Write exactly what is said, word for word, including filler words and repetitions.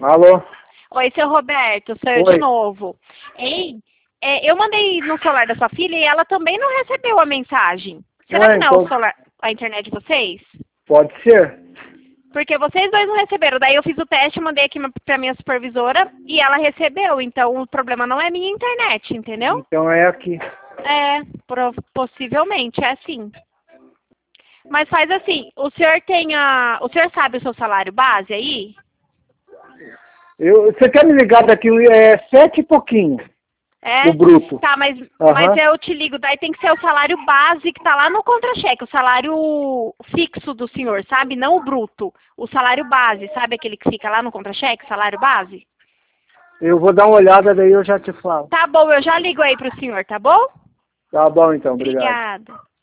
Alô? Oi, seu Roberto, sou eu Oi. de novo. Hein? É, eu mandei no celular da sua filha e ela também não recebeu a mensagem. Será Ué, que não é o então, celular, a internet de vocês? pode ser. Porque vocês dois não receberam. Daí eu fiz o teste, mandei aqui pra minha supervisora e ela recebeu. Então o problema não é minha internet, entendeu? Então é aqui. É, pro- possivelmente, é assim. Mas faz assim, o senhor tem a... O senhor sabe o seu salário base aí? Eu, você quer me ligar daqui é, sete e pouquinho, É? o bruto. Tá, mas, mas Aham. eu te ligo, daí tem que ser o salário base que tá lá no contra-cheque, o salário fixo do senhor, sabe? Não o bruto. O salário base, sabe aquele que fica lá no contra-cheque, salário base? Eu vou dar uma olhada, daí eu já te falo. Tá bom, eu já ligo aí pro senhor, tá bom? Tá bom então, obrigado. Obrigada.